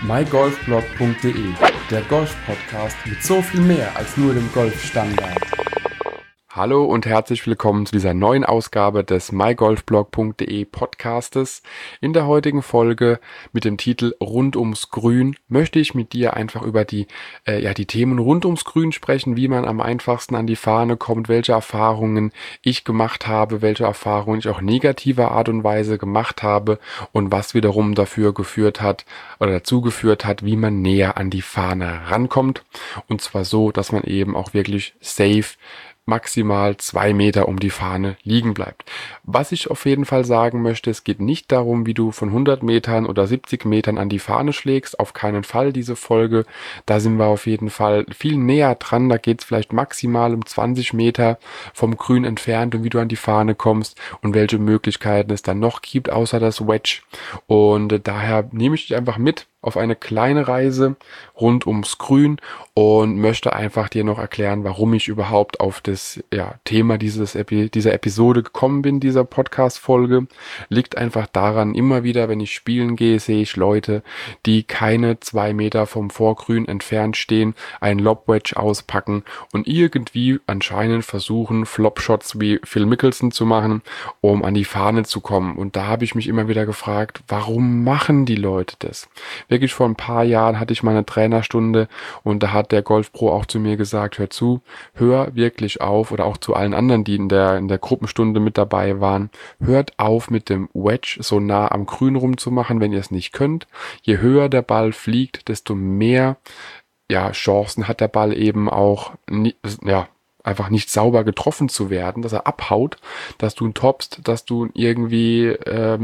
mygolfblog.de, der Golf-Podcast mit so viel mehr als nur dem Golfstandard. Hallo und herzlich willkommen zu dieser neuen Ausgabe des mygolfblog.de Podcastes. In der heutigen Folge mit dem Titel Rund ums Grün möchte ich mit dir einfach über die Themen rund ums Grün sprechen, wie man am einfachsten an die Fahne kommt, welche Erfahrungen ich gemacht habe, welche Erfahrungen ich auch negativer Art und Weise gemacht habe und was wiederum dazu geführt hat, wie man näher an die Fahne rankommt. Und zwar so, dass man eben auch wirklich safe maximal 2 Meter um die Fahne liegen bleibt. Was ich auf jeden Fall sagen möchte, es geht nicht darum, wie du von 100 Metern oder 70 Metern an die Fahne schlägst, auf keinen Fall diese Folge. Da sind wir auf jeden Fall viel näher dran, da geht es vielleicht maximal um 20 Meter vom Grün entfernt und wie du an die Fahne kommst und welche Möglichkeiten es dann noch gibt, außer das Wedge. Und daher nehme ich dich einfach mit auf eine kleine Reise rund ums Grün und möchte einfach dir noch erklären, warum ich überhaupt auf das Thema dieser Episode gekommen bin, dieser Podcast-Folge. Liegt einfach daran, immer wieder, wenn ich spielen gehe, sehe ich Leute, die keine 2 Meter vom Vorgrün entfernt stehen, einen Lob-Wedge auspacken und irgendwie anscheinend versuchen, Flop-Shots wie Phil Mickelson zu machen, um an die Fahne zu kommen. Und da habe ich mich immer wieder gefragt, warum machen die Leute das? Wirklich vor ein paar Jahren hatte ich mal eine Trainerstunde und da hat der Golfpro auch zu mir gesagt, hör wirklich auf, oder auch zu allen anderen, die in der Gruppenstunde mit dabei waren, hört auf mit dem Wedge so nah am Grün rumzumachen, wenn ihr es nicht könnt. Je höher der Ball fliegt, desto mehr Chancen hat der Ball eben auch einfach nicht sauber getroffen zu werden, dass er abhaut, dass du ihn toppst, dass du irgendwie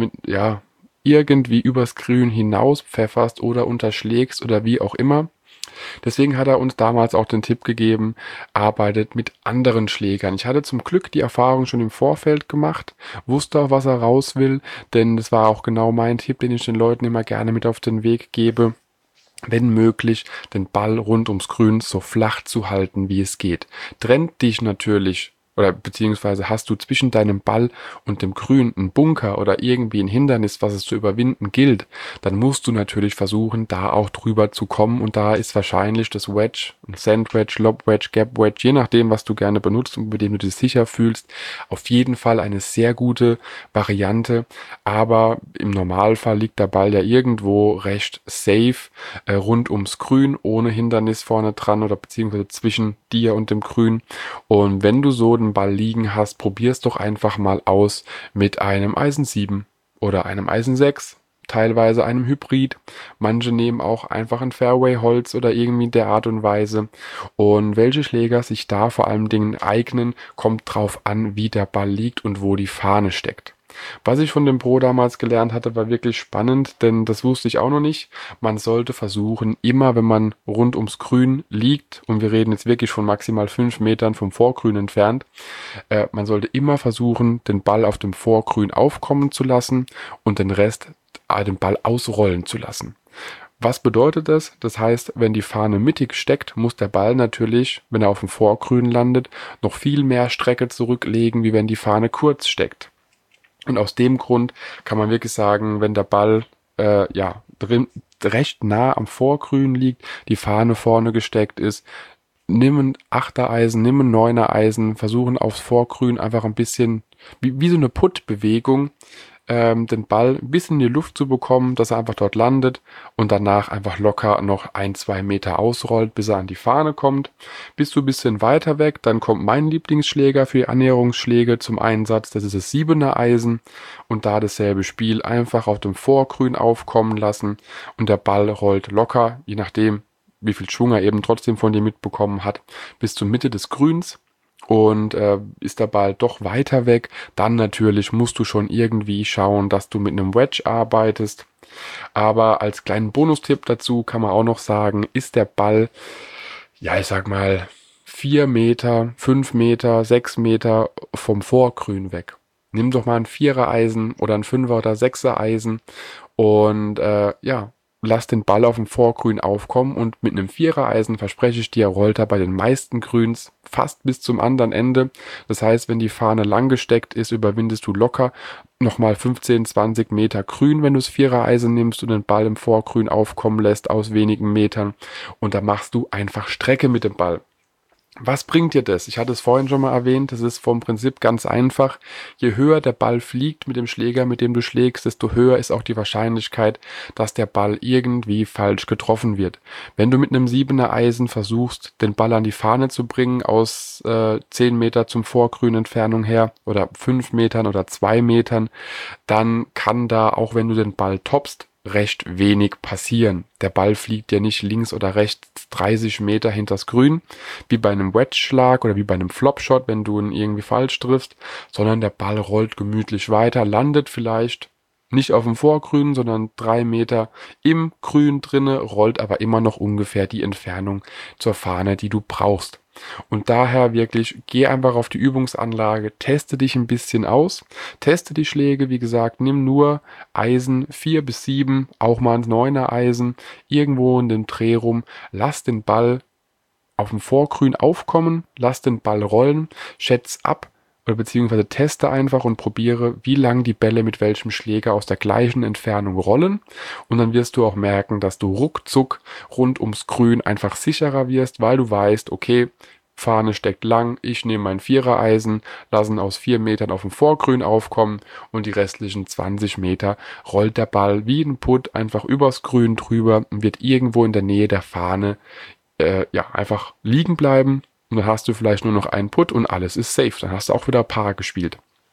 irgendwie übers Grün hinaus pfefferst oder unterschlägst oder wie auch immer. Deswegen hat er uns damals auch den Tipp gegeben, arbeitet mit anderen Schlägern. Ich hatte zum Glück die Erfahrung schon im Vorfeld gemacht, wusste auch, was er raus will, denn das war auch genau mein Tipp, den ich den Leuten immer gerne mit auf den Weg gebe. Wenn möglich, den Ball rund ums Grün so flach zu halten, wie es geht. Trennt dich natürlich beziehungsweise hast du zwischen deinem Ball und dem Grün einen Bunker oder irgendwie ein Hindernis, was es zu überwinden gilt, dann musst du natürlich versuchen, da auch drüber zu kommen, und da ist wahrscheinlich das Wedge, ein Sand Wedge, Lob Wedge, Gap Wedge, je nachdem, was du gerne benutzt und mit dem du dich sicher fühlst, auf jeden Fall eine sehr gute Variante, aber im Normalfall liegt der Ball ja irgendwo recht safe rund ums Grün, ohne Hindernis vorne dran oder beziehungsweise zwischen dir und dem Grün, und wenn du so den Ball liegen hast, probier's doch einfach mal aus mit einem Eisen 7 oder einem Eisen 6, teilweise einem Hybrid. Manche nehmen auch einfach ein Fairway-Holz oder irgendwie in der Art und Weise. Und welche Schläger sich da vor allen Dingen eignen, kommt drauf an, wie der Ball liegt und wo die Fahne steckt. Was ich von dem Pro damals gelernt hatte, war wirklich spannend, denn das wusste ich auch noch nicht. Man sollte versuchen, immer wenn man rund ums Grün liegt, und wir reden jetzt wirklich von maximal 5 Metern vom Vorgrün entfernt, man sollte immer versuchen, den Ball auf dem Vorgrün aufkommen zu lassen und den Rest den Ball ausrollen zu lassen. Was bedeutet das? Das heißt, wenn die Fahne mittig steckt, muss der Ball natürlich, wenn er auf dem Vorgrün landet, noch viel mehr Strecke zurücklegen, wie wenn die Fahne kurz steckt. Und aus dem Grund kann man wirklich sagen, wenn der Ball recht nah am Vorgrün liegt, die Fahne vorne gesteckt ist, nimm ein 8er Eisen, nimm ein 9er Eisen, versuchen aufs Vorgrün einfach ein bisschen, wie so eine Putt-Bewegung, den Ball ein bisschen in die Luft zu bekommen, dass er einfach dort landet und danach einfach locker noch 1-2 Meter ausrollt, bis er an die Fahne kommt. Bist du ein bisschen weiter weg, dann kommt mein Lieblingsschläger für die Annäherungsschläge zum Einsatz, das ist das 7er Eisen, und da dasselbe Spiel einfach auf dem Vorgrün aufkommen lassen und der Ball rollt locker, je nachdem wie viel Schwung er eben trotzdem von dir mitbekommen hat, bis zur Mitte des Grüns. Und ist der Ball doch weiter weg, dann natürlich musst du schon irgendwie schauen, dass du mit einem Wedge arbeitest. Aber als kleinen Bonustipp dazu kann man auch noch sagen, ist der Ball, 4 Meter, 5 Meter, 6 Meter vom Vorgrün weg. Nimm doch mal ein 4er Eisen oder ein 5er oder 6er Eisen und lass den Ball auf dem Vorgrün aufkommen und mit einem Vierereisen, verspreche ich dir, rollt er bei den meisten Grüns fast bis zum anderen Ende. Das heißt, wenn die Fahne lang gesteckt ist, überwindest du locker nochmal 15, 20 Meter Grün, wenn du das Vierereisen nimmst und den Ball im Vorgrün aufkommen lässt aus wenigen Metern. Und da machst du einfach Strecke mit dem Ball. Was bringt dir das? Ich hatte es vorhin schon mal erwähnt, das ist vom Prinzip ganz einfach. Je höher der Ball fliegt mit dem Schläger, mit dem du schlägst, desto höher ist auch die Wahrscheinlichkeit, dass der Ball irgendwie falsch getroffen wird. Wenn du mit einem 7er Eisen versuchst, den Ball an die Fahne zu bringen aus 10 Meter zum Vorgrün Entfernung her oder 5 Metern oder 2 Metern, dann kann da, auch wenn du den Ball toppst, recht wenig passieren. Der Ball fliegt ja nicht links oder rechts 30 Meter hinters Grün, wie bei einem Wedge-Schlag oder wie bei einem Flop-Shot, wenn du ihn irgendwie falsch triffst, sondern der Ball rollt gemütlich weiter, landet vielleicht nicht auf dem Vorgrün, sondern 3 Meter im Grün drinne, rollt aber immer noch ungefähr die Entfernung zur Fahne, die du brauchst. Und daher wirklich, geh einfach auf die Übungsanlage, teste dich ein bisschen aus, teste die Schläge, wie gesagt, nimm nur Eisen 4 bis 7, auch mal ein 9er Eisen, irgendwo in den Dreh rum, lass den Ball auf dem Vorgrün aufkommen, lass den Ball rollen, schätz ab, oder beziehungsweise teste einfach und probiere, wie lang die Bälle mit welchem Schläger aus der gleichen Entfernung rollen. Und dann wirst du auch merken, dass du ruckzuck rund ums Grün einfach sicherer wirst, weil du weißt, okay, Fahne steckt lang, ich nehme mein Vierereisen, lasse ihn aus 4 Metern auf dem Vorgrün aufkommen und die restlichen 20 Meter rollt der Ball wie ein Putt einfach übers Grün drüber und wird irgendwo in der Nähe der Fahne einfach liegen bleiben. Und dann hast du vielleicht nur noch einen Putt und alles ist safe. Dann hast du auch wieder Paar gespielt.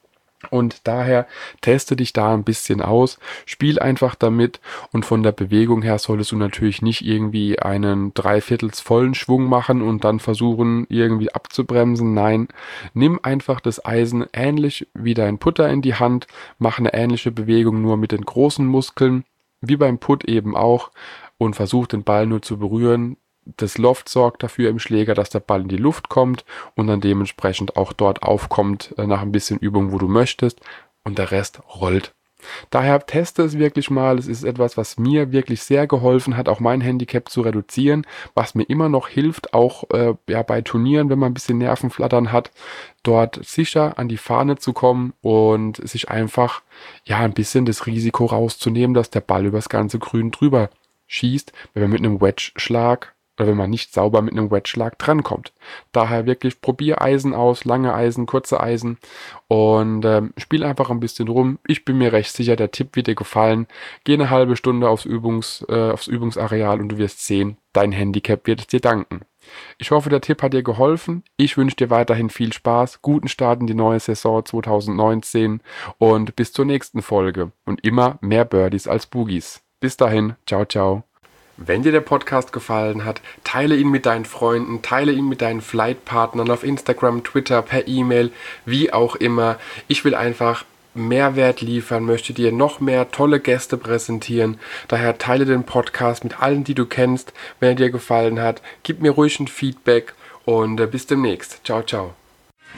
Und daher teste dich da ein bisschen aus, spiel einfach damit und von der Bewegung her solltest du natürlich nicht irgendwie einen dreiviertels vollen Schwung machen und dann versuchen irgendwie abzubremsen. Nein, nimm einfach das Eisen ähnlich wie dein Putter in die Hand, mach eine ähnliche Bewegung nur mit den großen Muskeln, wie beim Putt eben auch und versuch den Ball nur zu berühren. Das Loft sorgt dafür im Schläger, dass der Ball in die Luft kommt und dann dementsprechend auch dort aufkommt nach ein bisschen Übung, wo du möchtest und der Rest rollt. Daher teste es wirklich mal. Es ist etwas, was mir wirklich sehr geholfen hat, auch mein Handicap zu reduzieren, was mir immer noch hilft, auch bei Turnieren, wenn man ein bisschen Nervenflattern hat, dort sicher an die Fahne zu kommen und sich einfach ein bisschen das Risiko rauszunehmen, dass der Ball übers ganze Grün drüber schießt, wenn man mit einem Wedge-Schlag oder wenn man nicht sauber mit einem Wedge-Schlag drankommt. Daher wirklich probier Eisen aus, lange Eisen, kurze Eisen und spiel einfach ein bisschen rum. Ich bin mir recht sicher, der Tipp wird dir gefallen. Geh eine halbe Stunde aufs Übungsareal und du wirst sehen, dein Handicap wird es dir danken. Ich hoffe, der Tipp hat dir geholfen. Ich wünsche dir weiterhin viel Spaß, guten Start in die neue Saison 2019 und bis zur nächsten Folge. Und immer mehr Birdies als Boogies. Bis dahin, ciao, ciao. Wenn dir der Podcast gefallen hat, teile ihn mit deinen Freunden, teile ihn mit deinen Flightpartnern auf Instagram, Twitter, per E-Mail, wie auch immer. Ich will einfach Mehrwert liefern, möchte dir noch mehr tolle Gäste präsentieren. Daher teile den Podcast mit allen, die du kennst. Wenn er dir gefallen hat, gib mir ruhig ein Feedback und bis demnächst. Ciao, ciao.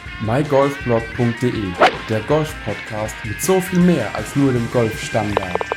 mygolfblog.de, der Golf-Podcast mit so viel mehr als nur dem Golfstandard.